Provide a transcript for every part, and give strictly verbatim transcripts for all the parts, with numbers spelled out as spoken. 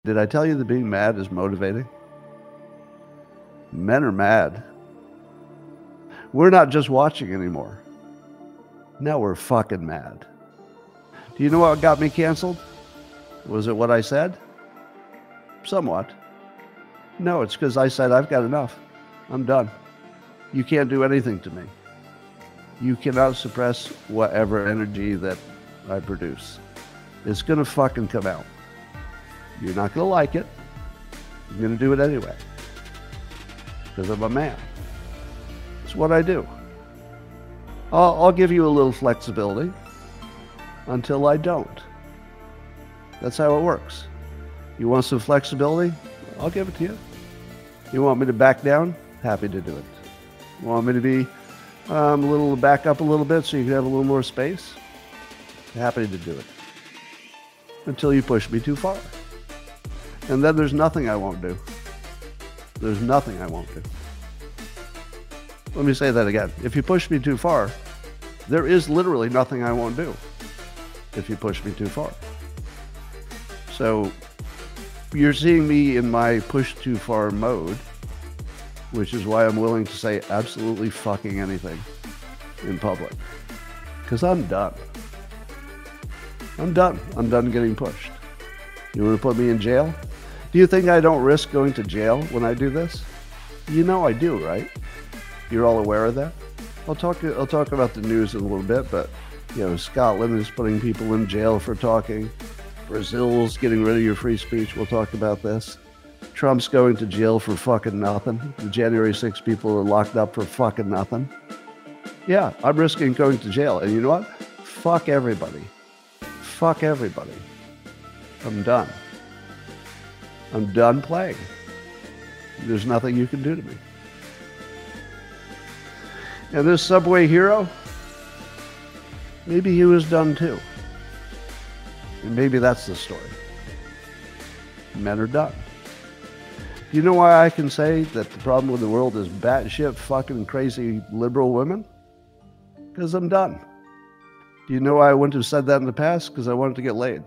Did I tell you that being mad is motivating? Men are mad. We're not just watching anymore. Now we're fucking mad. Do you know what got me canceled? Was it what I said? Somewhat. No, it's because I said I've got enough. I'm done. You can't do anything to me. You cannot suppress whatever energy that I produce. It's gonna fucking come out. You're not gonna like it. I'm gonna do it anyway. Because I'm a man. It's what I do. I'll, I'll give you a little flexibility until I don't. That's how it works. You want some flexibility? I'll give it to you. You want me to back down? Happy to do it. You want me to be um, a little back up a little bit so you can have a little more space? Happy to do it. Until you push me too far. And then there's nothing I won't do. There's nothing I won't do. Let me say that again. If you push me too far, there is literally nothing I won't do if you push me too far. So you're seeing me in my push too far mode, which is why I'm willing to say absolutely fucking anything in public. Because I'm done. I'm done. I'm done getting pushed. You want to put me in jail? Do you think I don't risk going to jail when I do this? You know I do, right? You're all aware of that? I'll talk I'll talk about the news in a little bit, but you know, Scotland is putting people in jail for talking. Brazil's getting rid of your free speech. We'll talk about this. Trump's going to jail for fucking nothing. The January sixth people are locked up for fucking nothing. Yeah, I'm risking going to jail. And you know what? Fuck everybody. Fuck everybody. I'm done. I'm done playing. There's nothing you can do to me. And this Subway hero, maybe he was done too. And maybe that's the story. Men are done. Do you know why I can say that the problem with the world is batshit fucking crazy liberal women? Because I'm done. Do you know why I wouldn't have said that in the past? Because I wanted to get laid.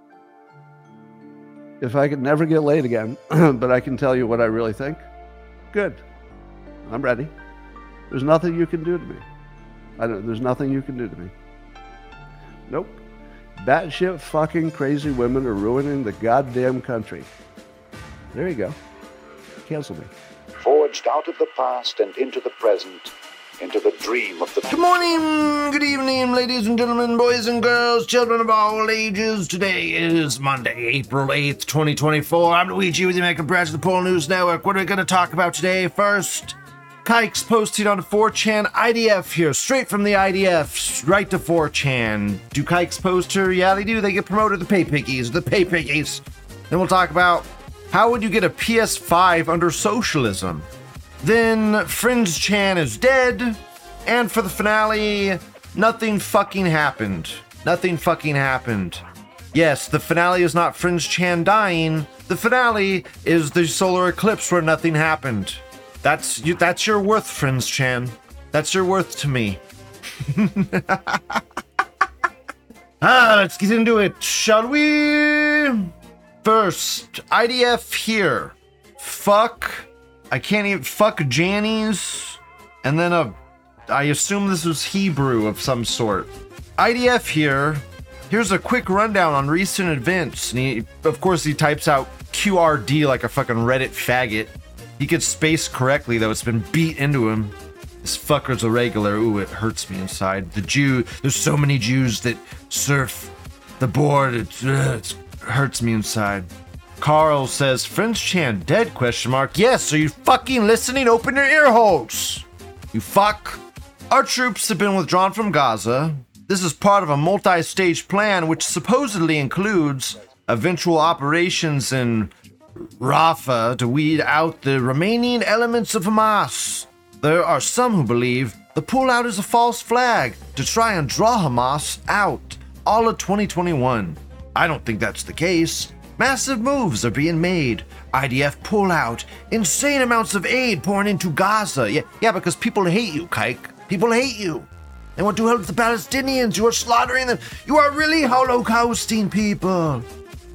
If I could never get laid again, but I can tell you what I really think, good. I'm ready. There's nothing you can do to me. I don't, there's nothing you can do to me. Nope. Batshit fucking crazy women are ruining the goddamn country. There you go. Cancel me. Forged out of the past and into the present, into the dream of the... Good morning, good evening, ladies and gentlemen, boys and girls, children of all ages. Today is Monday, April eighth, twenty twenty-four. I'm Luigi with the American branch of the Pole News Network. What are we going to talk about today? First, Kikes posted on four chan. I D F here, straight from the I D F, right to four chan. Do Kikes post here? Yeah, they do. They get promoted, the pay piggies, the pay piggies. Then we'll talk about how would you get a P S five under socialism? Then Fringe Chan is dead. And for the finale, nothing fucking happened. Nothing fucking happened. Yes, the finale is not Fringe Chan dying. The finale is the solar eclipse where nothing happened. That's you. That's your worth, Fringe Chan. That's your worth to me. ah, let's get into it, shall we? First, I D F here. Fuck. I can't even. Fuck Jannies. And then a. I assume this was Hebrew of some sort. I D F here. Here's a quick rundown on recent events. And he, of course, he types out Q R D like a fucking Reddit faggot. He could space correctly, though. It's been beat into him. This fucker's a regular. Ooh, it hurts me inside. The Jew. There's so many Jews that surf the board. It, uh, it hurts me inside. Carl says, Fringe Chan dead, question mark. Yes, are you fucking listening? Open your ear holes. You fuck. Our troops have been withdrawn from Gaza. This is part of a multi-stage plan which supposedly includes eventual operations in Rafah to weed out the remaining elements of Hamas. There are some who believe the pullout is a false flag to try and draw Hamas out all of twenty twenty-one. I don't think that's the case. Massive moves are being made. I D F pullout, insane amounts of aid pouring into Gaza. Yeah, yeah, because people hate you, Kike. People hate you. They want to help the Palestinians. You are slaughtering them. You are really holocausting people.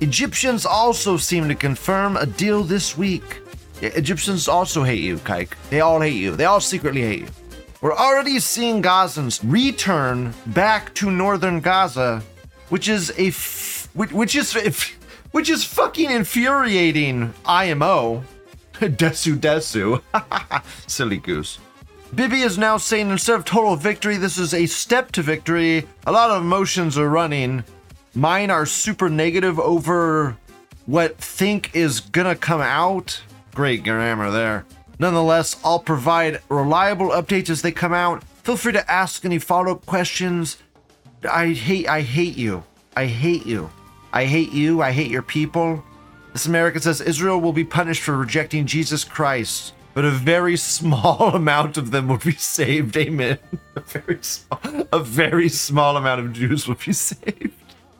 Egyptians also seem to confirm a deal this week. Egyptians also hate you, Kike. They all hate you. They all secretly hate you. We're already seeing Gazans return back to northern Gaza, which is a f- which is which is fucking infuriating. I M O. Desu Desu. Silly goose. Bibi is now saying instead of total victory, this is a step to victory. A lot of emotions are running. Mine are super negative over what think is gonna come out. Great grammar there. Nonetheless, I'll provide reliable updates as they come out. Feel free to ask any follow-up questions. I hate, I hate you. I hate you. I hate you. I hate your people. This American says Israel will be punished for rejecting Jesus Christ, but a very small amount of them will be saved. Amen. A very small, a very small amount of Jews will be saved.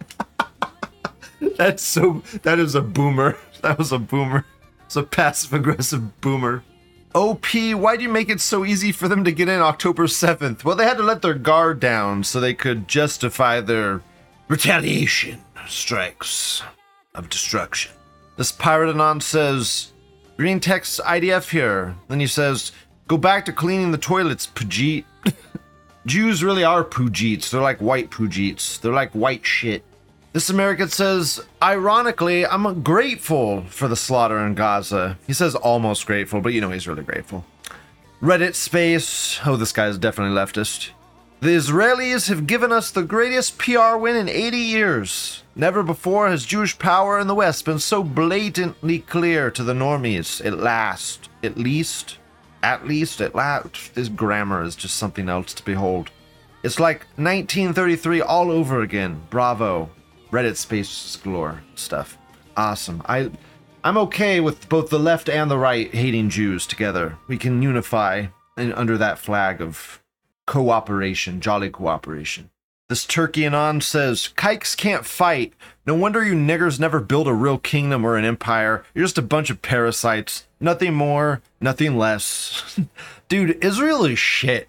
That's so, that is a boomer. That was a boomer. It's a passive-aggressive boomer. O P, why do you make it so easy for them to get in October seventh? Well, they had to let their guard down so they could justify their retaliation strikes of destruction. This Pirate Anon says, green text I D F here. Then he says, go back to cleaning the toilets, Pujit. Jews really are Pujites. They're like white Pujites. They're like white shit. This American says, ironically, I'm grateful for the slaughter in Gaza. He says almost grateful, but you know he's really grateful. Reddit space. Oh, this guy is definitely leftist. The Israelis have given us the greatest P R win in eighty years. Never before has Jewish power in the West been so blatantly clear to the normies. At last. At least. At least. At last. This grammar is just something else to behold. It's like nineteen thirty-three all over again. Bravo. Reddit space galore stuff. Awesome. I, I'm okay with both the left and the right hating Jews together. We can unify in, under that flag of cooperation, jolly cooperation. This Turkey Anon says, Kikes can't fight. No wonder you niggers never build a real kingdom or an empire. You're just a bunch of parasites. Nothing more, nothing less. Dude, Israel is shit.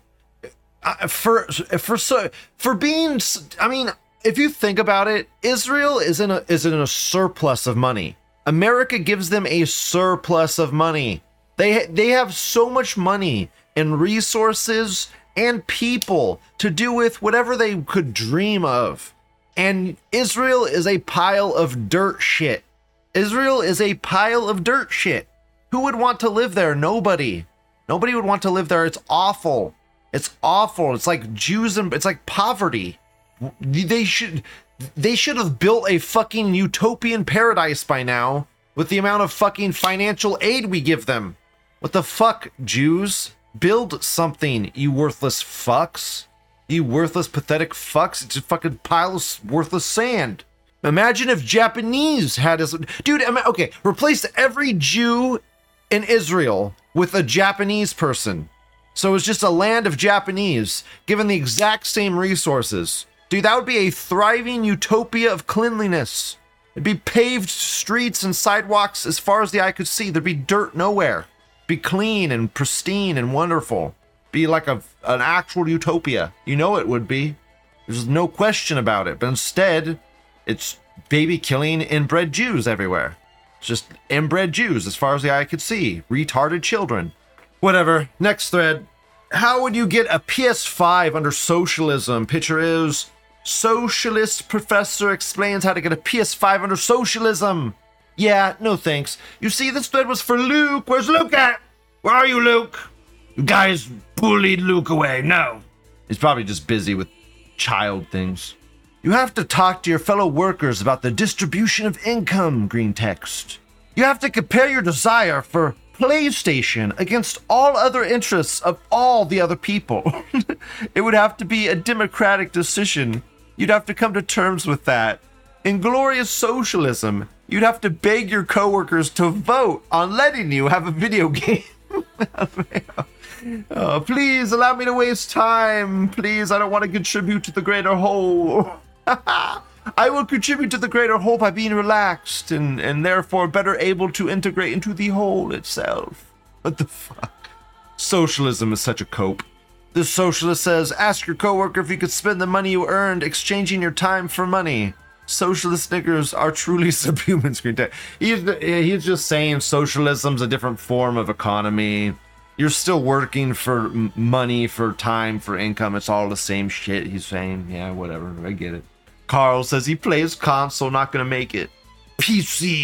Uh, for, for, so, for being, I mean, if you think about it, Israel is in a is in a surplus of money. America gives them a surplus of money. They they have so much money and resources and people to do with whatever they could dream of. And Israel is a pile of dirt shit. Israel is a pile of dirt shit. Who would want to live there? Nobody. Nobody would want to live there. It's awful. It's awful. It's like Jews and it's like poverty. They should they should have built a fucking utopian paradise by now with the amount of fucking financial aid we give them. What the fuck, Jews? Build something, you worthless fucks. You worthless, pathetic fucks. It's a fucking pile of worthless sand. Imagine if Japanese had as dude, okay, replace every Jew in Israel with a Japanese person. So it's just a land of Japanese, given the exact same resources. Dude, that would be a thriving utopia of cleanliness. It'd be paved streets and sidewalks as far as the eye could see. There'd be dirt nowhere. Be clean and pristine and wonderful. Be like a, an actual utopia. You know it would be. There's no question about it. But instead, it's baby killing inbred Jews everywhere. It's just inbred Jews as far as the eye could see. Retarded children. Whatever. Next thread. How would you get a P S five under socialism? Picture is... Socialist professor explains how to get a P S five under socialism. Yeah, no thanks. You see, this thread was for Luke. Where's Luke at? Where are you, Luke? You guys bullied Luke away. No. He's probably just busy with child things. You have to talk to your fellow workers about the distribution of income, green text. You have to compare your desire for PlayStation against all other interests of all the other people. It would have to be a democratic decision. You'd have to come to terms with that. In glorious socialism, you'd have to beg your coworkers to vote on letting you have a video game. Oh, please allow me to waste time. Please, I don't want to contribute to the greater whole. I will contribute to the greater whole by being relaxed and, and therefore better able to integrate into the whole itself. What the fuck? Socialism is such a cope. This socialist says, ask your coworker if you could spend the money you earned exchanging your time for money. Socialist niggers are truly subhuman screen tech. He's, he's just saying socialism's a different form of economy. You're still working for money, for time, for income. It's all the same shit, he's saying. Yeah, whatever. I get it. Carl says he plays console, not gonna make it. P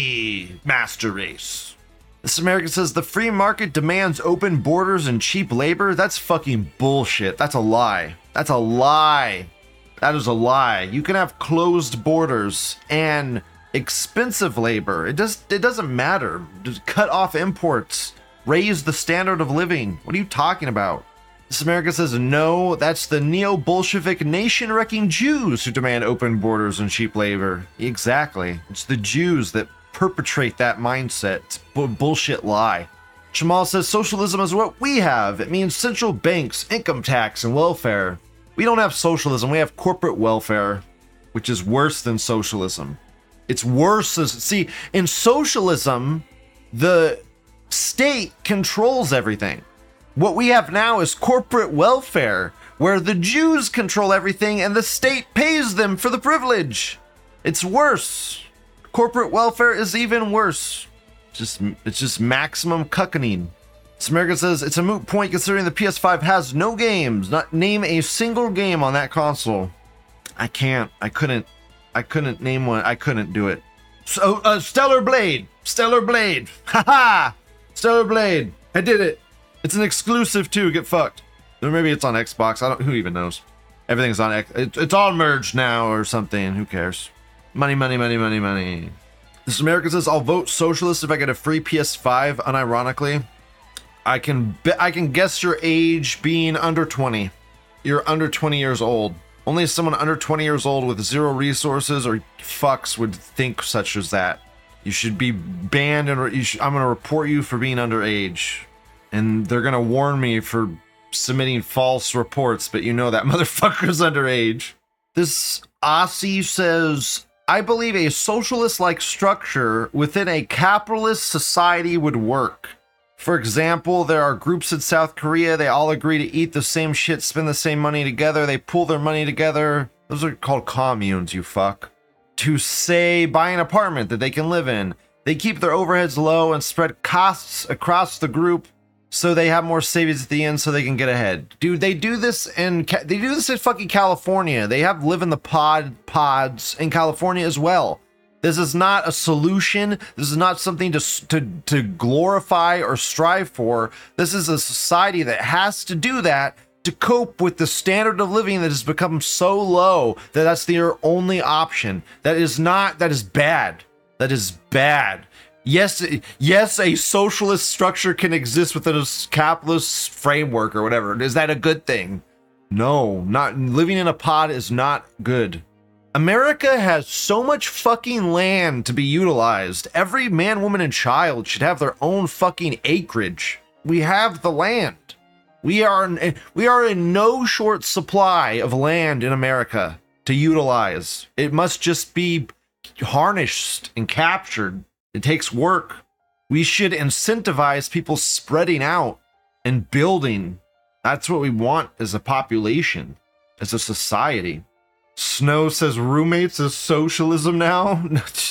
C Master Race. This American says the free market demands open borders and cheap labor. That's fucking bullshit. That's a lie. That's a lie. That is a lie. You can have closed borders and expensive labor. It does. It doesn't matter. Just cut off imports. Raise the standard of living. What are you talking about? This America says no. That's the neo-Bolshevik nation-wrecking Jews who demand open borders and cheap labor. Exactly. It's the Jews that perpetrate that mindset. It's a bullshit lie. Shamal says socialism is what we have. It means central banks, income tax, and welfare. We don't have socialism, we have corporate welfare, which is worse than socialism. It's worse. As, see, in socialism, the state controls everything. What we have now is corporate welfare, where the Jews control everything and the state pays them for the privilege. It's worse. Corporate welfare is even worse. Just, it's just maximum cuckoning. America says it's a moot point considering the P S five has no games. Not name a single game on that console. I can't. I couldn't. I couldn't name one. I couldn't do it. So, uh, Stellar Blade. Stellar Blade. Haha. Stellar Blade. I did it. It's an exclusive too. Get fucked. Or maybe it's on Xbox. I don't. Who even knows? Everything's on X. It, it's all merged now or something. Who cares? Money, money, money, money, money. This America says I'll vote socialist if I get a free P S five. Unironically. I can be, I can guess your age being under twenty. You're under twenty years old. Only someone under twenty years old with zero resources or fucks would think such as that. You should be banned and you should, I'm going to report you for being underage. And they're going to warn me for submitting false reports, but you know that motherfucker's underage. This Aussie says, I believe a socialist-like structure within a capitalist society would work. For example, there are groups in South Korea, they all agree to eat the same shit, spend the same money together, they pool their money together. Those are called communes, you fuck. To say, buy an apartment that they can live in. They keep their overheads low and spread costs across the group so they have more savings at the end so they can get ahead. Dude, they do this in, they do this in fucking California. They have live in the pod pods in California as well. This is not a solution. This is not something to, to, to glorify or strive for. This is a society that has to do that to cope with the standard of living that has become so low that that's their only option. That is not, that is bad. That is bad. Yes, yes, a socialist structure can exist within a capitalist framework or whatever. Is that a good thing? No, not living in a pod is not good. America has so much fucking land to be utilized. Every man, woman, and child should have their own fucking acreage. We have the land. We are in, we are in no short supply of land in America to utilize. It must just be harnessed and captured. It takes work. We should incentivize people spreading out and building. That's what we want as a population, as a society. Snow says roommates is socialism now.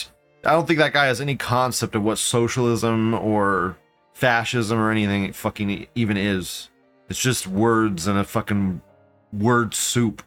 I don't think that guy has any concept of what socialism or fascism or anything it fucking even is. It's just words and a fucking word soup.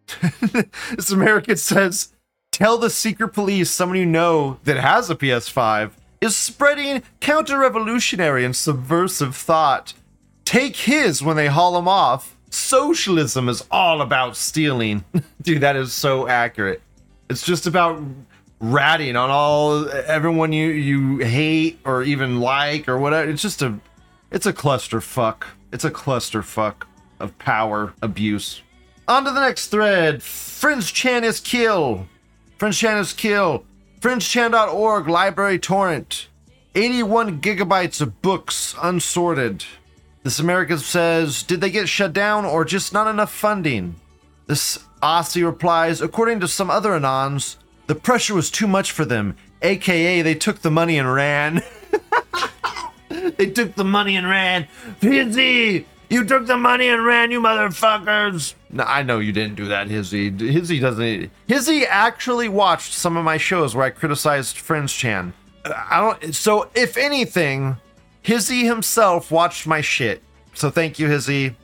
This American says, tell the secret police someone you know that has a P S five is spreading counter-revolutionary and subversive thought. Take his when they haul him off. Socialism is all about stealing. Dude, that is so accurate. It's just about ratting on all everyone you you hate or even like or whatever. It's just a it's a clusterfuck. It's a clusterfuck of power abuse. On to the next thread. Fringe Chan is kill. Fringe Chan is kill. fringe chan dot org library torrent. eighty-one gigabytes of books unsorted. This American says, did they get shut down or just not enough funding? This Aussie replies, according to some other Anons, the pressure was too much for them, aka they took the money and ran. They took the money and ran. P N Z, You took the money and ran, you motherfuckers. No, I know you didn't do that, Hizzy. Hizzy doesn't. Hizzy actually watched some of my shows where I criticized Friends Chan. I don't. So if anything, Hizzy himself watched my shit. So thank you, Hizzy.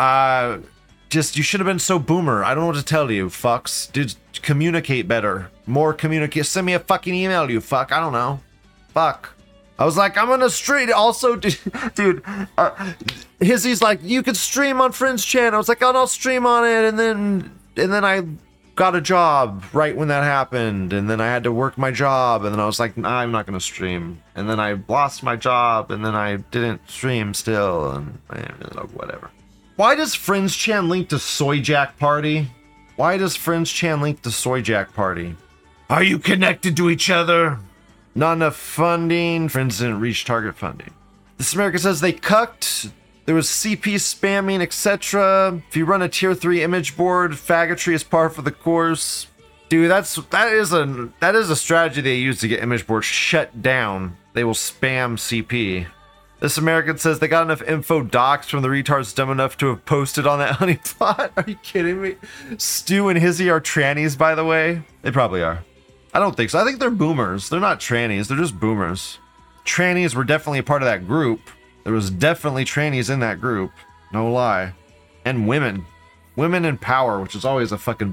Uh, just you should have been so boomer. I don't know what to tell you, fucks. Dude, communicate better. More communicate. Send me a fucking email, you fuck. I don't know. Fuck. I was like, I'm gonna stream. Also, dude, dude uh, Hizzy's like, you could stream on Friends Chan. I was like, oh, I'll stream on it, and then and then I got a job right when that happened, and then I had to work my job, and then I was like, nah, I'm not gonna stream, and then I lost my job, and then I didn't stream still, and eh, whatever. Why does Friends Chan link to Soy Jack Party? Why does Friends Chan link to Soy Jack Party? Are you connected to each other? Not enough funding. Friends didn't reach target funding. This America says they cucked. There was C P spamming, et cetera. If you run a tier three image board, faggotry is par for the course. Dude, that's that is a that is a strategy they use to get image boards shut down. They will spam C P. This American says they got enough info docs from the retards dumb enough to have posted on that honeypot. Are you kidding me? Stu and Hizzy are trannies, by the way. They probably are. I don't think so. I think they're boomers. They're not trannies. They're just boomers. Trannies were definitely a part of that group. There was definitely trannies in that group. No lie. And women. Women in power, which is always a fucking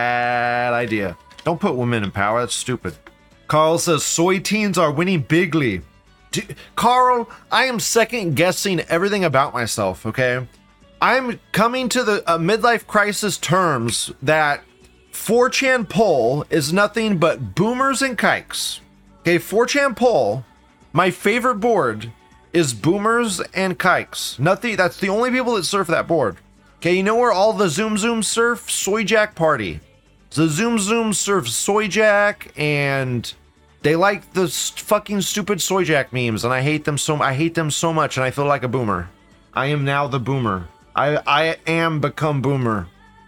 bad idea. Don't put women in power. That's stupid. Carl says soy teens are winning bigly. D- Carl, I am second guessing everything about myself, okay? I'm coming to the uh, midlife crisis terms that four chan poll is nothing but boomers and kikes. Okay, four chan poll, my favorite board is boomers and kikes. Nothing, that's the only people that surf that board. Okay, you know where all the Zoom Zoom surf? Soy Jack Party. The Zoom Zoom surf Soy Jack, and they like the st- fucking stupid Soy Jack memes, and I hate them so I hate them so much, and I feel like a boomer. I am now the boomer. I I am become boomer.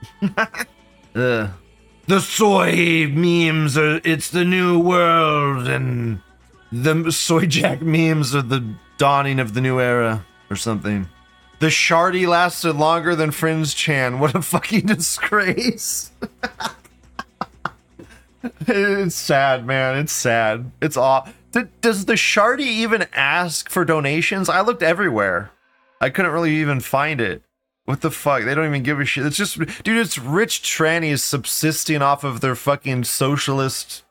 Ugh. The soy memes are, it's the new world, and the Soy Jack memes are the dawning of the new era, or something. The Shardy lasted longer than Friends Chan. What a fucking disgrace. It's sad, man. It's sad. It's aw. Does the Shardy even ask for donations? I looked everywhere. I couldn't really even find it. What the fuck? They don't even give a shit. It's just, dude, it's rich trannies subsisting off of their fucking socialist,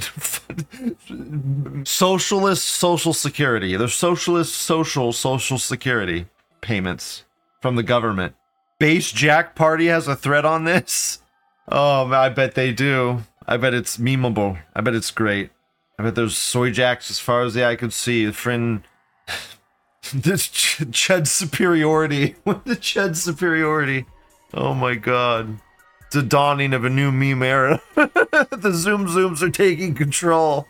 socialist social security. Their socialist social social security payments from the government. Base Jack Party has a thread on this. Oh, I bet they do. I bet it's memeable. I bet it's great. I bet there's Soy Jacks as far as the eye could see. Friend. This ch- Chud superiority. What the Chud superiority? Oh my god. The dawning of a new meme era. The Zoom Zooms are taking control.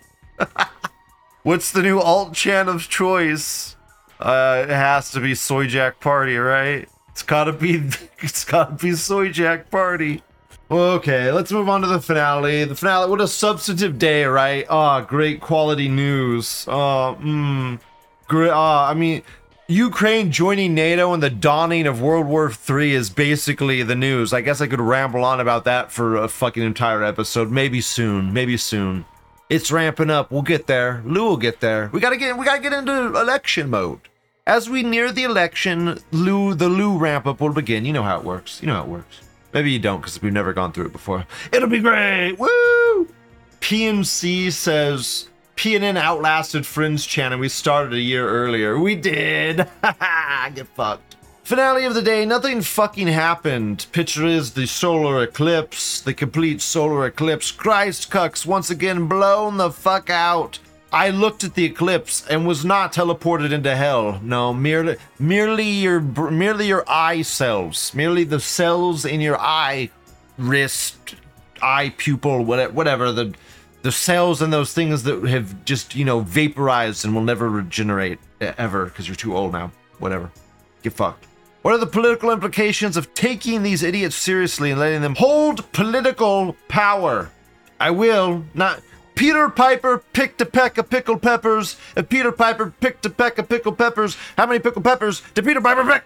What's the new alt chan of choice? Uh, it has to be Soy Jack Party, right? It's gotta be, it's gotta be Soy Jack Party. Okay, let's move on to the finale. The finale, what a substantive day, right? Ah, oh, great quality news. Oh, mmm. Uh, I mean, Ukraine joining NATO and the dawning of World War Three is basically the news. I guess I could ramble on about that for a fucking entire episode. Maybe soon. Maybe soon. It's ramping up. We'll get there. Lou will get there. We gotta get. We gotta get into election mode. As we near the election, Lou, the Lou ramp up will begin. You know how it works. You know how it works. Maybe you don't, because we've never gone through it before. It'll be great. Woo! P M C says. P N N outlasted Friends Chan and we started a year earlier. We did. Get fucked. Finale of the day, nothing fucking happened. Picture is the solar eclipse, the complete solar eclipse. Christ cucks once again blown the fuck out. I looked at the eclipse and was not teleported into hell. No, merely merely your merely your eye cells, merely the cells in your eye, wrist, eye pupil, whatever, whatever the the cells and those things that have just, you know, vaporized and will never regenerate ever because you're too old now. Whatever. Get fucked. What are the political implications of taking these idiots seriously and letting them hold political power? I will not. Peter Piper picked a peck of pickled peppers. If Peter Piper picked a peck of pickled peppers, how many pickled peppers did Peter Piper pick?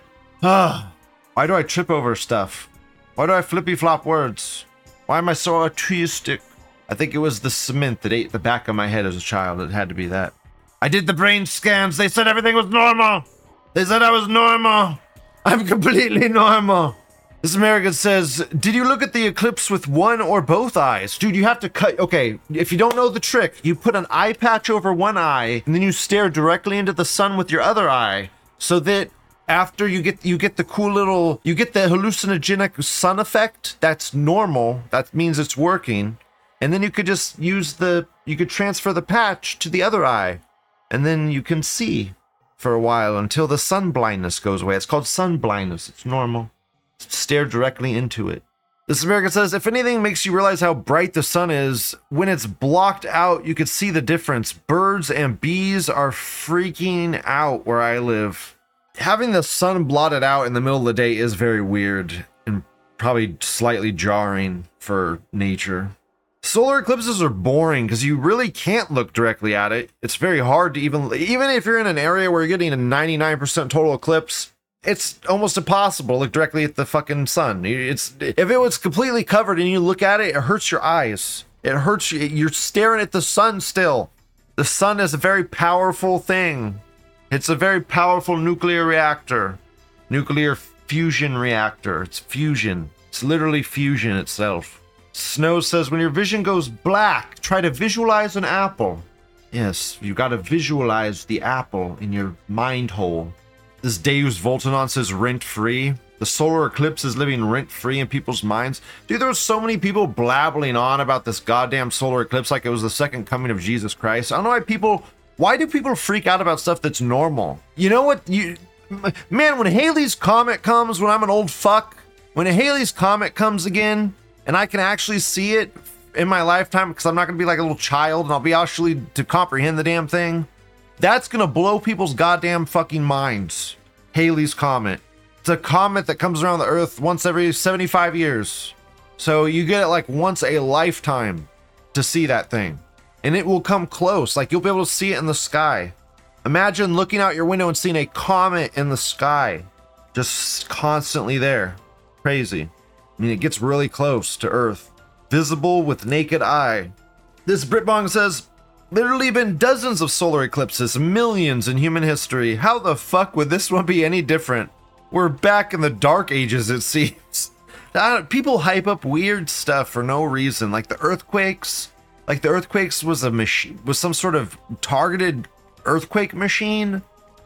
Ah, why do I trip over stuff? Why do I flippy flop words? Why am I so autistic? I think it was the cement that ate the back of my head as a child. It had to be that. I did the brain scans. They said everything was normal. They said I was normal. I'm completely normal. This American says, did you look at the eclipse with one or both eyes? Dude, you have to cut. Okay, if you don't know the trick, you put an eye patch over one eye and then you stare directly into the sun with your other eye so that after you get you get the cool little, you get the hallucinogenic sun effect. That's normal. That means it's working. And then you could just use the, you could transfer the patch to the other eye and then you can see for a while until the sun blindness goes away. It's called sun blindness. It's normal. Stare directly into it. This American says, if anything makes you realize how bright the sun is, when it's blocked out, you could see the difference. Birds and bees are freaking out where I live. Having the sun blotted out in the middle of the day is very weird and probably slightly jarring for nature. Solar eclipses are boring because you really can't look directly at it. It's very hard to even, even if you're in an area where you're getting a ninety-nine percent total eclipse, it's almost impossible to look directly at the fucking sun. It's, if it was completely covered and you look at it, it hurts your eyes. It hurts you. You're staring at the sun still. The sun is a very powerful thing. It's a very powerful nuclear reactor. Nuclear fusion reactor. It's fusion. It's literally fusion itself. Snow says, when your vision goes black, try to visualize an apple. Yes, you got to visualize the apple in your mind hole. This Deus Voltanon says rent-free. The solar eclipse is living rent-free in people's minds. Dude, there was so many people blabbling on about this goddamn solar eclipse like it was the second coming of Jesus Christ. I don't know why people... Why do people freak out about stuff that's normal? You know what? You, man, when Halley's Comet comes, when I'm an old fuck, when a Halley's Comet comes again, and I can actually see it in my lifetime because I'm not going to be like a little child and I'll be actually to comprehend the damn thing, that's going to blow people's goddamn fucking minds. Halley's Comet. It's a comet that comes around the Earth once every seventy-five years. So you get it like once a lifetime to see that thing. And it will come close. Like you'll be able to see it in the sky. Imagine looking out your window and seeing a comet in the sky. Just constantly there. Crazy. I mean, it gets really close to Earth. Visible with naked eye. This Britbong says, literally been dozens of solar eclipses, millions in human history. How the fuck would this one be any different? We're back in the dark ages, it seems. People hype up weird stuff for no reason, like the earthquakes. Like the earthquakes was a machine, was some sort of targeted earthquake machine.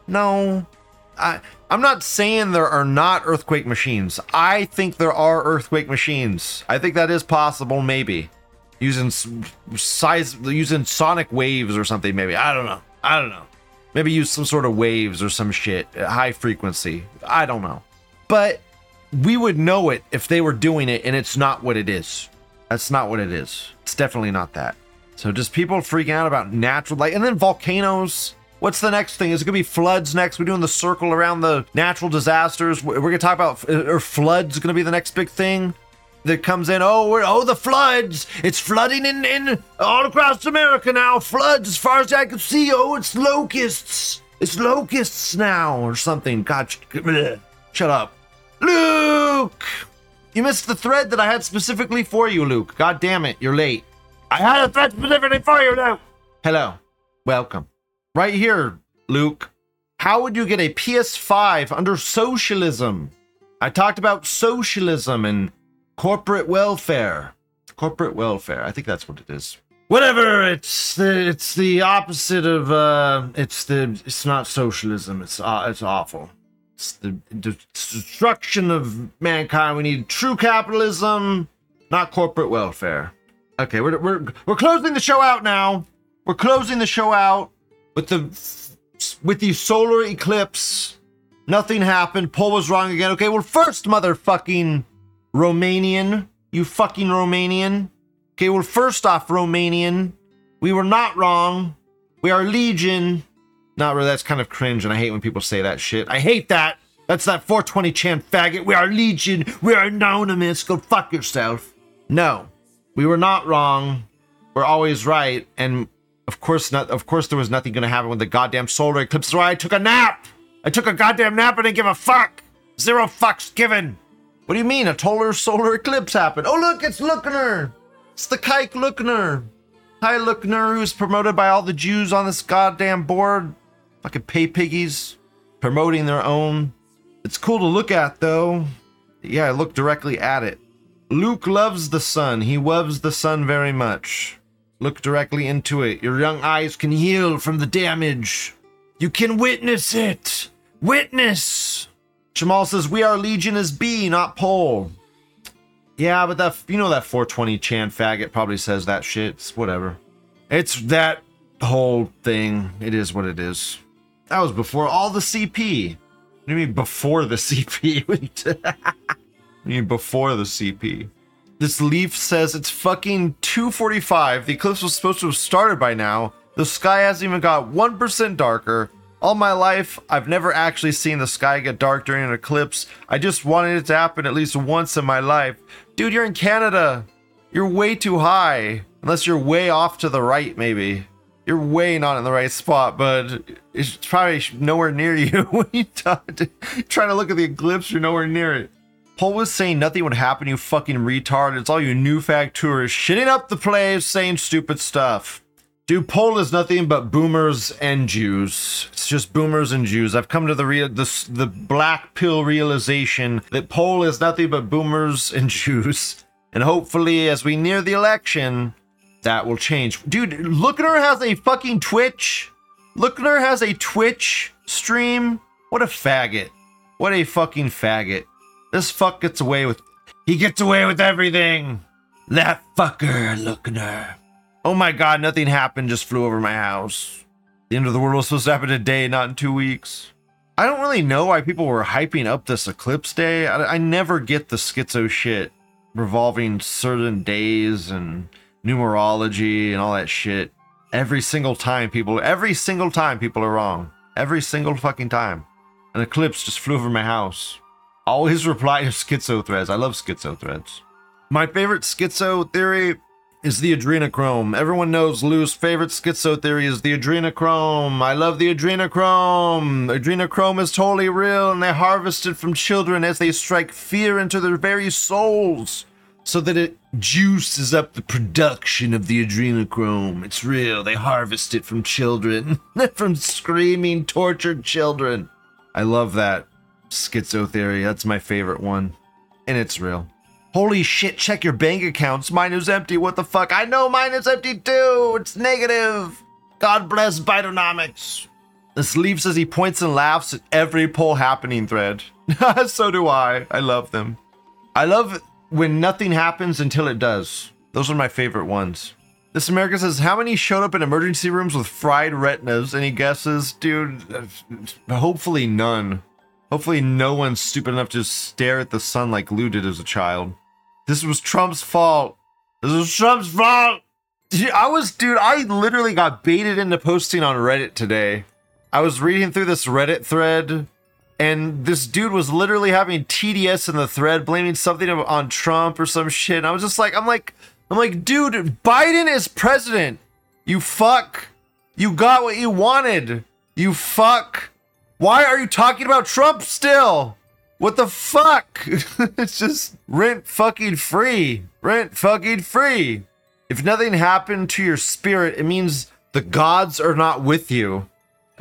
No, I, I'm not saying there are not earthquake machines. I think there are earthquake machines. I think that is possible, maybe. Using size, using sonic waves or something, maybe. I don't know. I don't know. Maybe use some sort of waves or some shit, high frequency. I don't know. But we would know it if they were doing it, and it's not what it is. That's not what it is. It's definitely not that. So just people freaking out about natural, like, and then volcanoes. What's the next thing? Is it gonna be floods next? We're doing the circle around the natural disasters. We're gonna talk about, or floods gonna be the next big thing that comes in. Oh, we're, oh, the floods. It's flooding in, in all across America now. Floods as far as I can see. Oh, it's locusts. It's locusts now or something. God, shut up. Luke! You missed the thread that I had specifically for you, Luke. God damn it, you're late. I had a thread specifically for you, Luke. Hello. Welcome. Right here, Luke. How would you get a P S five under socialism? I talked about socialism and corporate welfare. Corporate welfare. I think that's what it is. Whatever. It's the it's the opposite of uh. It's the it's not socialism. It's uh, it's awful. It's the destruction of mankind. We need true capitalism, not corporate welfare. Okay, we're we're we're closing the show out now. We're closing the show out with the with the solar eclipse. Nothing happened. Poll was wrong again. Okay, well, first, motherfucking Romanian, you fucking Romanian. Okay, well, first off, Romanian, we were not wrong. We are Legion. Not really, that's kind of cringe, and I hate when people say that shit. I hate that. That's that four twenty chan faggot. We are Legion. We are anonymous. Go fuck yourself. No, we were not wrong. We're always right. And of course, not. Of course, there was nothing going to happen with the goddamn solar eclipse. That's why I took a nap. I took a goddamn nap and didn't give a fuck. Zero fucks given. What do you mean? A total solar eclipse happened. Oh, look, it's Lookner. It's the Kike Lookner. Hi, Lookner, who's promoted by all the Jews on this goddamn board. Fucking pay piggies. Promoting their own. It's cool to look at, though. Yeah, I look directly at it. Luke loves the sun. He loves the sun very much. Look directly into it. Your young eyes can heal from the damage. You can witness it. Witness. Jamal says, we are Legion as B, not Pole. Yeah, but that, you know, that four twenty Chan faggot probably says that shit. It's whatever. It's that whole thing. It is what it is. That was before all the C P. What do you mean before the C P? What do you mean before the C P? This leaf says it's fucking two forty-five. The eclipse was supposed to have started by now. The sky hasn't even got one percent darker. All my life, I've never actually seen the sky get dark during an eclipse. I just wanted it to happen at least once in my life. Dude, you're in Canada. You're way too high. Unless you're way off to the right, maybe. You're way not in the right spot, but it's probably nowhere near you. When you trying to look at the eclipse, you're nowhere near it. Paul was saying nothing would happen, you fucking retard. It's all you new fag tourists shitting up the place, saying stupid stuff. Dude, Pole is nothing but boomers and Jews. It's just boomers and Jews. I've come to the real, the, the black pill realization that Pole is nothing but boomers and Jews. And hopefully, as we near the election, that will change. Dude, Lookner has a fucking Twitch. Lookner has a Twitch stream. What a faggot. What a fucking faggot. This fuck gets away with... He gets away with everything. That fucker, Lookner. Oh my god, nothing happened, just flew over my house. The end of the world was supposed to happen today, not in two weeks. I don't really know why people were hyping up this eclipse day. I, I never get the schizo shit revolving certain days and numerology and all that shit. Every single time people, every single time people are wrong. Every single fucking time. An eclipse just flew over my house. Always reply to schizo threads. I love schizo threads. My favorite schizo theory is the adrenochrome. Everyone knows Lou's favorite schizo theory is the adrenochrome. I love the adrenochrome. Adrenochrome is totally real, and they harvest it from children as they strike fear into their very souls so that it juices up the production of the adrenochrome. It's real. They harvest it from children, from screaming, tortured children. I love that schizo theory. That's my favorite one, and it's real. Holy shit, check your bank accounts. Mine is empty. What the fuck? I know mine is empty too. It's negative. God bless Bidenomics. This leaf says he points and laughs at every poll happening thread. So do I. I love them. I love when nothing happens until it does. Those are my favorite ones. This American says, how many showed up in emergency rooms with fried retinas? Any guesses? Dude, hopefully none. Hopefully no one's stupid enough to stare at the sun like Lou did as a child. This was Trump's fault. This was Trump's fault. I was, dude, I literally got baited into posting on Reddit today. I was reading through this Reddit thread, and this dude was literally having T D S in the thread, blaming something on Trump or some shit. And I was just like, I'm like, I'm like, dude, Biden is president. You fuck. You got what you wanted. You fuck. Why are you talking about Trump still? What the fuck? It's just rent fucking free. Rent fucking free. If nothing happened to your spirit, it means the gods are not with you.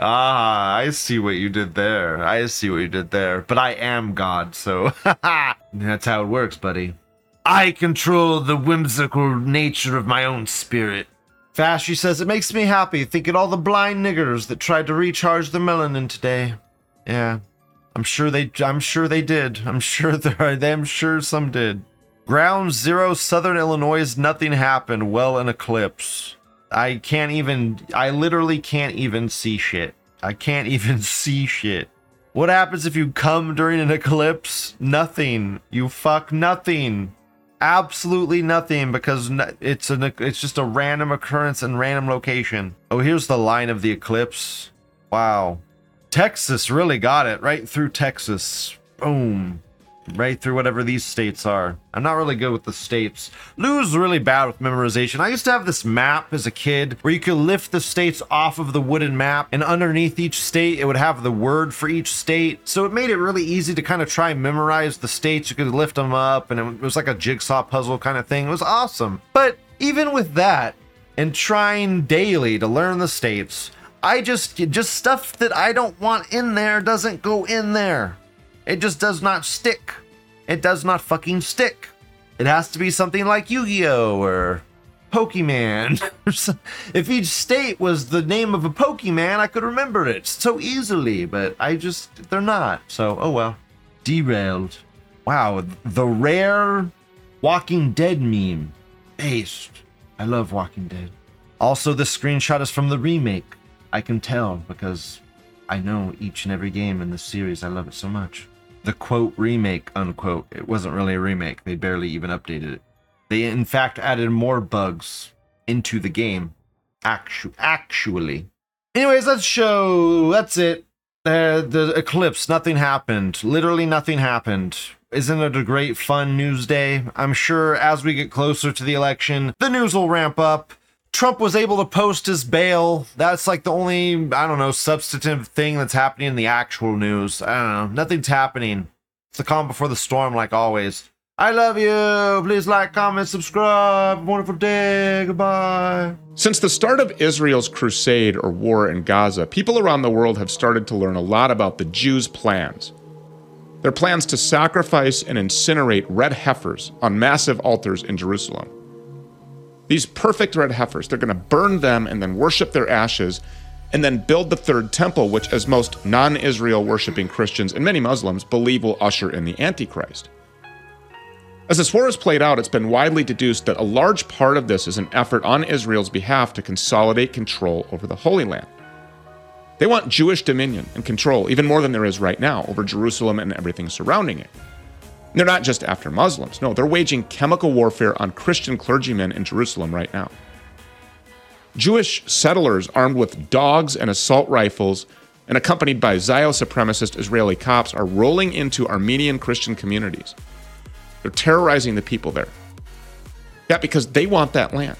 Ah, I see what you did there. I see what you did there. But I am God, so that's how it works, buddy. I control the whimsical nature of my own spirit. Fashy says, it makes me happy thinking all the blind niggers that tried to recharge their melanin today. Yeah, I'm sure they, I'm sure they did. I'm sure there are, I'm sure some did. Ground Zero, Southern Illinois, nothing happened. Well, an eclipse. I can't even, I literally can't even see shit. I can't even see shit. What happens if you come during an eclipse? Nothing. You fuck nothing. Absolutely nothing, because it's an it's just a random occurrence in random location. Oh, here's the line of the eclipse. Wow. Texas really got it right through Texas. Boom. right through whatever these states are. I'm not really good with the states. Lou's really bad with memorization. I used to have this map as a kid where you could lift the states off of the wooden map, and underneath each state, it would have the word for each state. So it made it really easy to kind of try and memorize the states. You could lift them up, and it was like a jigsaw puzzle kind of thing. It was awesome. But even with that, and trying daily to learn the states, I just, just stuff that I don't want in there doesn't go in there. It just does not stick. It does not fucking stick. It has to be something like Yu-Gi-Oh! Or Pokemon. If each state was the name of a Pokemon, I could remember it so easily, but I just, they're not. So, oh well. Derailed. Wow, the rare Walking Dead meme. Based. I love Walking Dead. Also, this screenshot is from the remake. I can tell because I know each and every game in this series. I love it so much. The quote remake, unquote. It wasn't really a remake. They barely even updated it. They, in fact, added more bugs into the game. Actu- actually. Anyways, let's show. That's it. The, the eclipse. Nothing happened. Literally nothing happened. Isn't it a great, fun news day? I'm sure as we get closer to the election, the news will ramp up. Trump was able to post his bail. That's like the only, I don't know, substantive thing that's happening in the actual news. I don't know. Nothing's happening. It's the calm before the storm, like always. I love you. Please like, comment, subscribe. Wonderful day. Goodbye. Since the start of Israel's crusade or war in Gaza, people around the world have started to learn a lot about the Jews' plans. Their plans to sacrifice and incinerate red heifers on massive altars in Jerusalem. These perfect red heifers, they're going to burn them and then worship their ashes and then build the third temple, which, as most non-Israel worshiping Christians and many Muslims believe, will usher in the Antichrist. As this war has played out, it's been widely deduced that a large part of this is an effort on Israel's behalf to consolidate control over the Holy Land. They want Jewish dominion and control, even more than there is right now, over Jerusalem and everything surrounding it. They're not just after Muslims. No, they're waging chemical warfare on Christian clergymen in Jerusalem right now. Jewish settlers armed with dogs and assault rifles and accompanied by Zio-supremacist Israeli cops are rolling into Armenian Christian communities. They're terrorizing the people there. Yeah, because they want that land.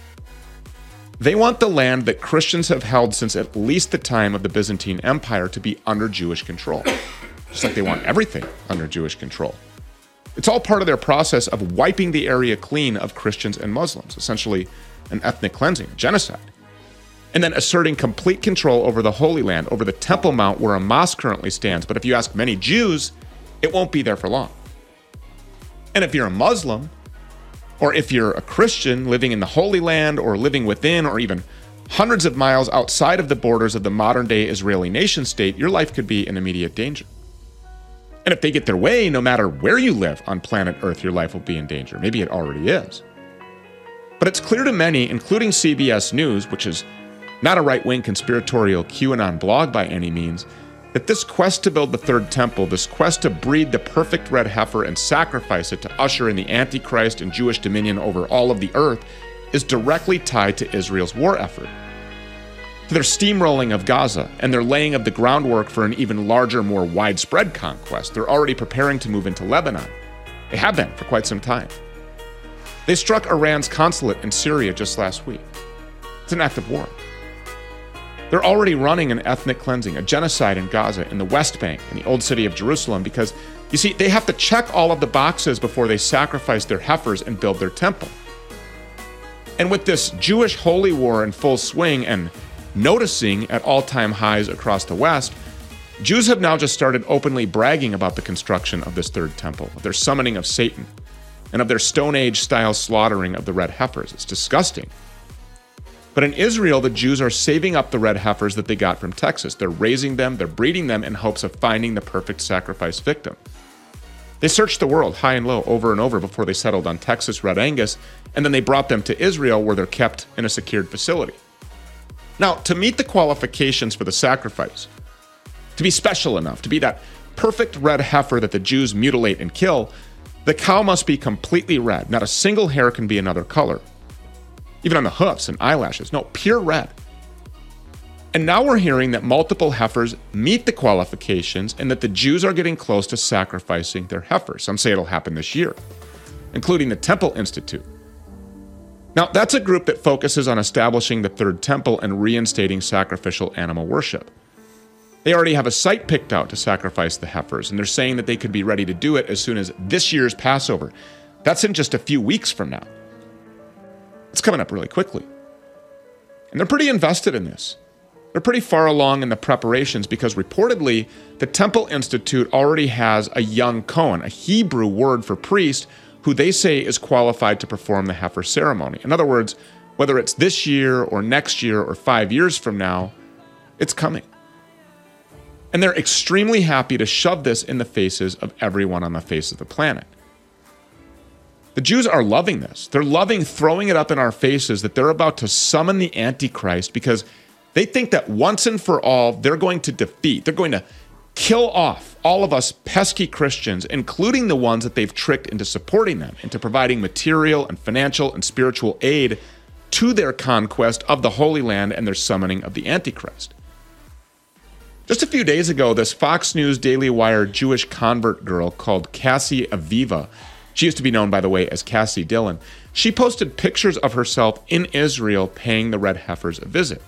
They want the land that Christians have held since at least the time of the Byzantine Empire to be under Jewish control. Just like they want everything under Jewish control. It's all part of their process of wiping the area clean of Christians and Muslims, essentially an ethnic cleansing, genocide. And then asserting complete control over the Holy Land, over the Temple Mount where a mosque currently stands. But if you ask many Jews, it won't be there for long. And if you're a Muslim, or if you're a Christian living in the Holy Land or living within or even hundreds of miles outside of the borders of the modern-day Israeli nation-state, your life could be in immediate danger. And if they get their way, no matter where you live on planet Earth, your life will be in danger. Maybe it already is. But it's clear to many, including C B S News, which is not a right-wing conspiratorial QAnon blog by any means, that this quest to build the third temple, this quest to breed the perfect red heifer and sacrifice it to usher in the Antichrist and Jewish dominion over all of the earth, is directly tied to Israel's war effort. To their steamrolling of Gaza and their laying of the groundwork for an even larger, more widespread conquest. They're already preparing to move into Lebanon. They have been for quite some time. They struck Iran's consulate in Syria just last week. It's an act of war. They're already running an ethnic cleansing, a genocide in Gaza, in the West Bank, in the old city of Jerusalem, because, you see, they have to check all of the boxes before they sacrifice their heifers and build their temple. And with this Jewish holy war in full swing and noticing at all-time highs across the West, Jews have now just started openly bragging about the construction of this third temple, of their summoning of Satan, and of their Stone Age-style slaughtering of the red heifers. It's disgusting. But in Israel, the Jews are saving up the red heifers that they got from Texas. They're raising them, they're breeding them in hopes of finding the perfect sacrifice victim. They searched the world high and low over and over before they settled on Texas Red Angus, and then they brought them to Israel where they're kept in a secured facility. Now, to meet the qualifications for the sacrifice, to be special enough, to be that perfect red heifer that the Jews mutilate and kill, the cow must be completely red. Not a single hair can be another color. Even on the hoofs and eyelashes. No, pure red. And now we're hearing that multiple heifers meet the qualifications and that the Jews are getting close to sacrificing their heifers. Some say it'll happen this year, including the Temple Institute. Now, that's a group that focuses on establishing the third temple and reinstating sacrificial animal worship. They already have a site picked out to sacrifice the heifers, and they're saying that they could be ready to do it as soon as this year's Passover. That's in just a few weeks from now. It's coming up really quickly. And they're pretty invested in this. They're pretty far along in the preparations because reportedly, the Temple Institute already has a young Cohen, a Hebrew word for priest, who they say is qualified to perform the heifer ceremony. In other words, whether it's this year or next year or five years from now, it's coming. And they're extremely happy to shove this in the faces of everyone on the face of the planet. The Jews are loving this. They're loving throwing it up in our faces that they're about to summon the Antichrist because they think that once and for all, they're going to defeat, they're going to kill off all of us pesky Christians, including the ones that they've tricked into supporting them, into providing material and financial and spiritual aid to their conquest of the Holy Land and their summoning of the Antichrist. Just a few days ago, this Fox News Daily Wire Jewish convert girl called Cassie Aviva, she used to be known, by the way, as Cassie Dillon, she posted pictures of herself in Israel paying the red heifers a visit,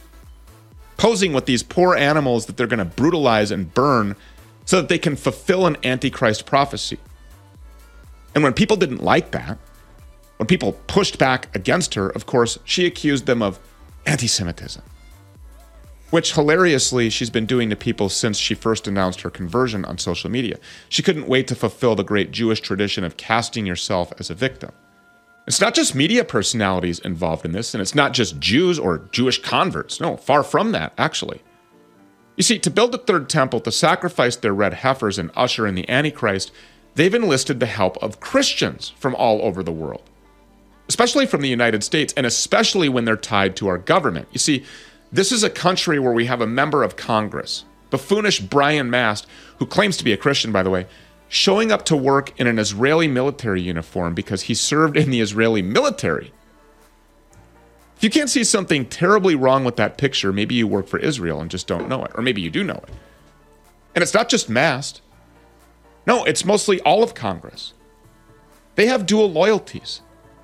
posing with these poor animals that they're going to brutalize and burn so that they can fulfill an Antichrist prophecy. And when people didn't like that, when people pushed back against her, of course, she accused them of anti-Semitism, which hilariously she's been doing to people since she first announced her conversion on social media. She couldn't wait to fulfill the great Jewish tradition of casting yourself as a victim. It's not just media personalities involved in this, and it's not just Jews or Jewish converts. No, far from that, actually. You see, to build the third temple, to sacrifice their red heifers and usher in the Antichrist, they've enlisted the help of Christians from all over the world, especially from the United States, and especially when they're tied to our government. You see, this is a country where we have a member of Congress, buffoonish Brian Mast, who claims to be a Christian, by the way, showing up to work in an Israeli military uniform because he served in the Israeli military. If you can't see something terribly wrong with that picture, maybe you work for Israel and just don't know it, or maybe you do know it. And it's not just Mast. No, it's mostly all of Congress. They have dual loyalties.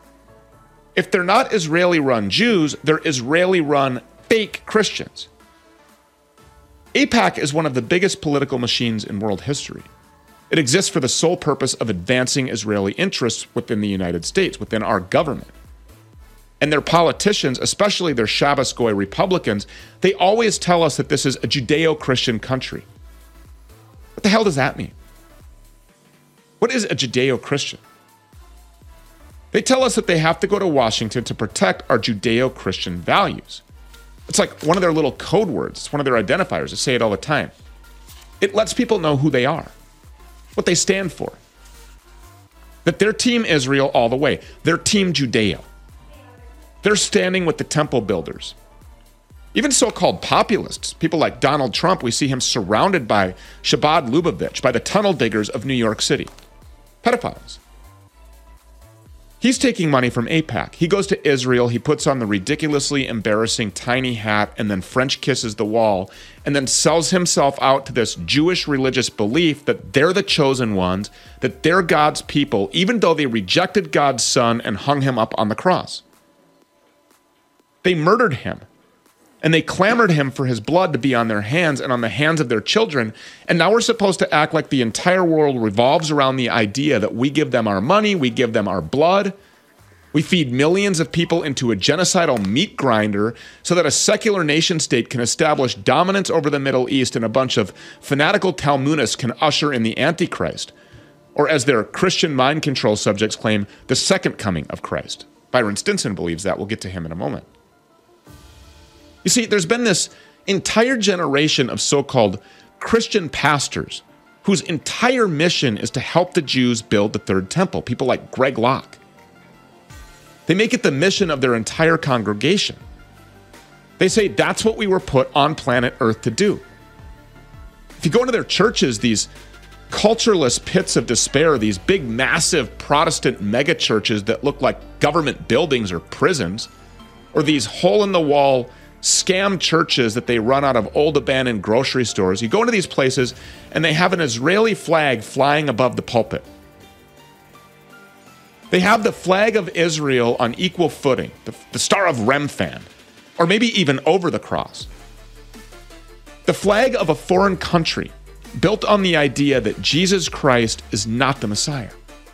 If they're not Israeli-run Jews, they're Israeli-run fake Christians. AIPAC is one of the biggest political machines in world history. It exists for the sole purpose of advancing Israeli interests within the United States, within our government. And their politicians, especially their Shabbos Goy Republicans, they always tell us that this is a Judeo-Christian country. What the hell does that mean? What is a Judeo-Christian? They tell us that they have to go to Washington to protect our Judeo-Christian values. It's like one of their little code words. It's one of their identifiers. They say it all the time. It lets people know who they are, what they stand for. That they're Team Israel all the way. They're Team Judeo. They're standing with the temple builders. Even so-called populists, people like Donald Trump, we see him surrounded by Chabad Lubavitch, by the tunnel diggers of New York City. Pedophiles. He's taking money from AIPAC. He goes to Israel, he puts on the ridiculously embarrassing tiny hat and then French kisses the wall and then sells himself out to this Jewish religious belief that they're the chosen ones, that they're God's people, even though they rejected God's son and hung him up on the cross. They murdered him, and they clamored him for his blood to be on their hands and on the hands of their children, and now we're supposed to act like the entire world revolves around the idea that we give them our money, we give them our blood, we feed millions of people into a genocidal meat grinder so that a secular nation state can establish dominance over the Middle East and a bunch of fanatical Talmudists can usher in the Antichrist, or as their Christian mind control subjects claim, the second coming of Christ. Byron Stinson believes that. We'll get to him in a moment. You see, there's been this entire generation of so-called Christian pastors whose entire mission is to help the Jews build the third temple, people like Greg Locke. They make it the mission of their entire congregation. They say that's what we were put on planet Earth to do. If you go into their churches, these cultureless pits of despair, these big, massive Protestant mega churches that look like government buildings or prisons, or these hole-in-the-wall scam churches that they run out of old abandoned grocery stores. You go into these places and they have an Israeli flag flying above the pulpit. They have the flag of Israel on equal footing, the, the Star of Remphan, or maybe even over the cross. The flag of a foreign country built on the idea that Jesus Christ is not the Messiah.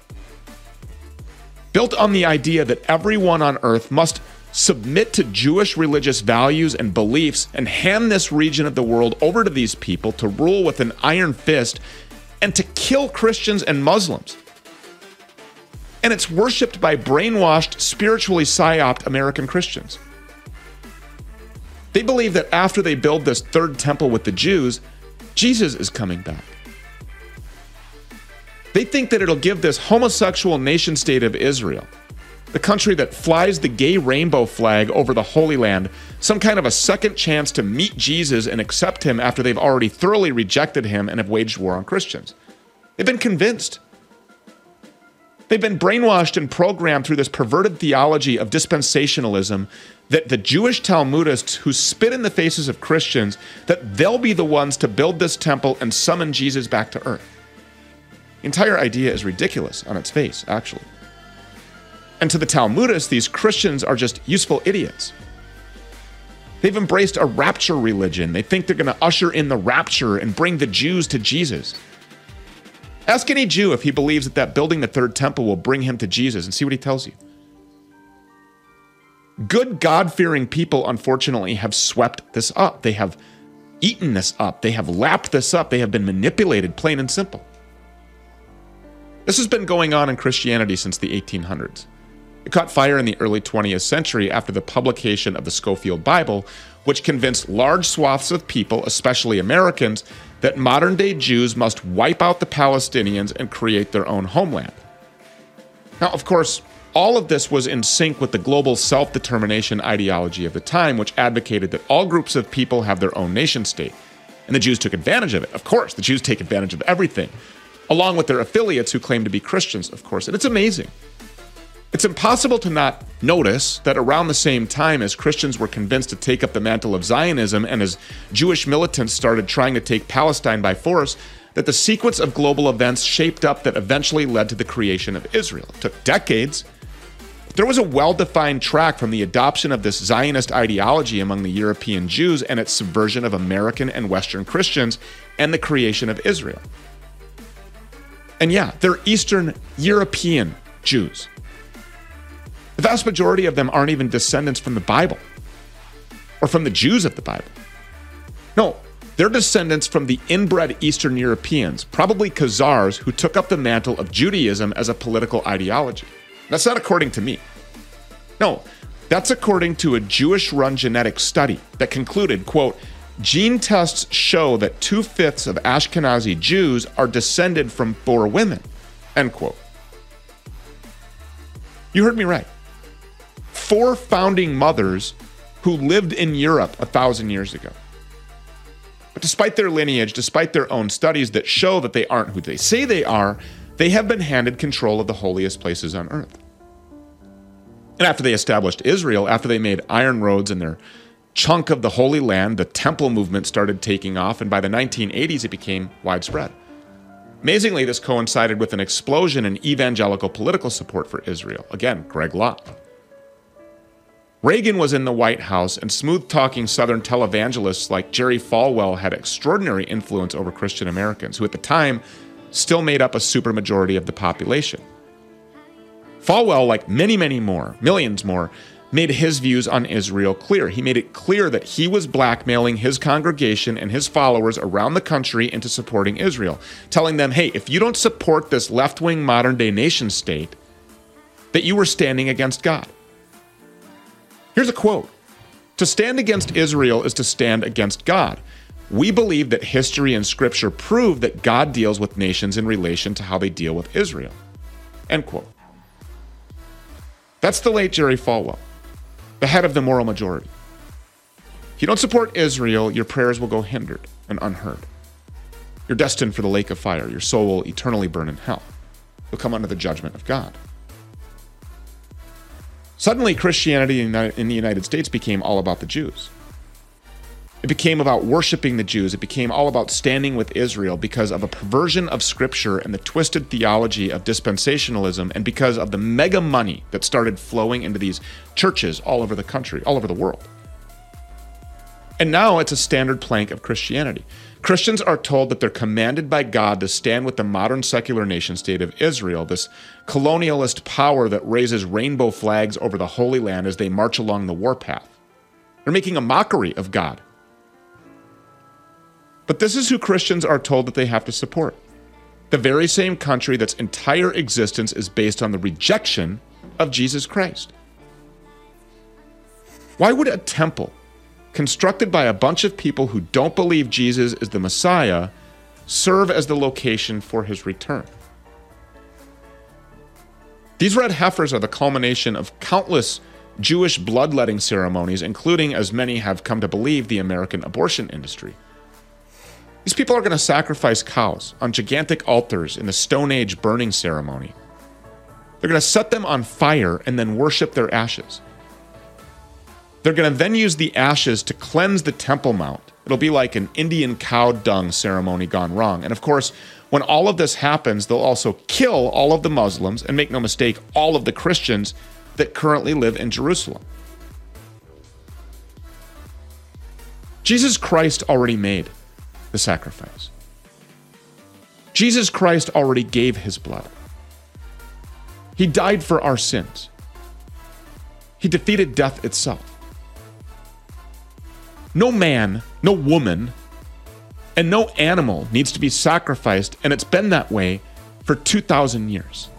Built on the idea that everyone on earth must submit to Jewish religious values and beliefs and hand this region of the world over to these people to rule with an iron fist and to kill Christians and Muslims. And it's worshipped by brainwashed, spiritually psyoped American Christians. They believe that after they build this third temple with the Jews, Jesus is coming back. They think that it'll give this homosexual nation state of Israel, the country that flies the gay rainbow flag over the Holy Land, some kind of a second chance to meet Jesus and accept him after they've already thoroughly rejected him and have waged war on Christians. They've been convinced. They've been brainwashed and programmed through this perverted theology of dispensationalism that the Jewish Talmudists who spit in the faces of Christians, that they'll be the ones to build this temple and summon Jesus back to earth. The entire idea is ridiculous on its face, actually. And to the Talmudists, these Christians are just useful idiots. They've embraced a rapture religion. They think they're going to usher in the rapture and bring the Jews to Jesus. Ask any Jew if he believes that, that building the third temple will bring him to Jesus and see what he tells you. Good God-fearing people, unfortunately, have swept this up. They have eaten this up. They have lapped this up. They have been manipulated, plain and simple. This has been going on in Christianity since the eighteen hundreds. It caught fire in the early twentieth century after the publication of the Scofield Bible, which convinced large swaths of people, especially Americans, that modern-day Jews must wipe out the Palestinians and create their own homeland. Now, of course, all of this was in sync with the global self-determination ideology of the time, which advocated that all groups of people have their own nation-state. And the Jews took advantage of it. Of course, the Jews take advantage of everything, along with their affiliates who claim to be Christians, of course. And it's amazing. It's impossible to not notice that around the same time as Christians were convinced to take up the mantle of Zionism and as Jewish militants started trying to take Palestine by force, that the sequence of global events shaped up that eventually led to the creation of Israel. It took decades. But there was a well-defined track from the adoption of this Zionist ideology among the European Jews and its subversion of American and Western Christians and the creation of Israel. And yeah, they're Eastern European Jews. The vast majority of them aren't even descendants from the Bible or from the Jews of the Bible. No, they're descendants from the inbred Eastern Europeans, probably Khazars, who took up the mantle of Judaism as a political ideology. That's not according to me. No, that's according to a Jewish-run genetic study that concluded, quote, gene tests show that two-fifths of Ashkenazi Jews are descended from four women, end quote. You heard me right. Four founding mothers who lived in Europe a thousand years ago. But despite their lineage, despite their own studies that show that they aren't who they say they are, they have been handed control of the holiest places on earth. And after they established Israel, after they made iron roads in their chunk of the Holy Land, the temple movement started taking off, and by the nineteen eighties, it became widespread. Amazingly, this coincided with an explosion in evangelical political support for Israel. Again, Greg Locke. Reagan was in the White House, and smooth-talking Southern televangelists like Jerry Falwell had extraordinary influence over Christian Americans, who at the time still made up a supermajority of the population. Falwell, like many, many more, millions more, made his views on Israel clear. He made it clear that he was blackmailing his congregation and his followers around the country into supporting Israel, telling them, hey, if you don't support this left-wing modern-day nation-state, that you were standing against God. Here's a quote. To stand against Israel is to stand against God. We believe that history and scripture prove that God deals with nations in relation to how they deal with Israel. End quote. That's the late Jerry Falwell, the head of the moral majority. If you don't support Israel, your prayers will go hindered and unheard. You're destined for the lake of fire. Your soul will eternally burn in hell. You'll come under the judgment of God. Suddenly, Christianity in the United States became all about the Jews. It became about worshiping the Jews. It became all about standing with Israel because of a perversion of scripture and the twisted theology of dispensationalism, and because of the mega money that started flowing into these churches all over the country, all over the world. And now it's a standard plank of Christianity. Christians are told that they're commanded by God to stand with the modern secular nation state of Israel, this colonialist power that raises rainbow flags over the Holy Land as they march along the warpath. They're making a mockery of God. But this is who Christians are told that they have to support. The very same country that's entire existence is based on the rejection of Jesus Christ. Why would a temple constructed by a bunch of people who don't believe Jesus is the Messiah serve as the location for his return? These red heifers are the culmination of countless Jewish bloodletting ceremonies, including, as many have come to believe, the American abortion industry. These people are going to sacrifice cows on gigantic altars in the Stone Age burning ceremony. They're going to set them on fire and then worship their ashes. They're going to then use the ashes to cleanse the Temple Mount. It'll be like an Indian cow dung ceremony gone wrong. And of course, when all of this happens, they'll also kill all of the Muslims, and make no mistake, all of the Christians that currently live in Jerusalem. Jesus Christ already made the sacrifice. Jesus Christ already gave his blood. He died for our sins. He defeated death itself. No man, no woman, and no animal needs to be sacrificed, and it's been that way for two thousand years.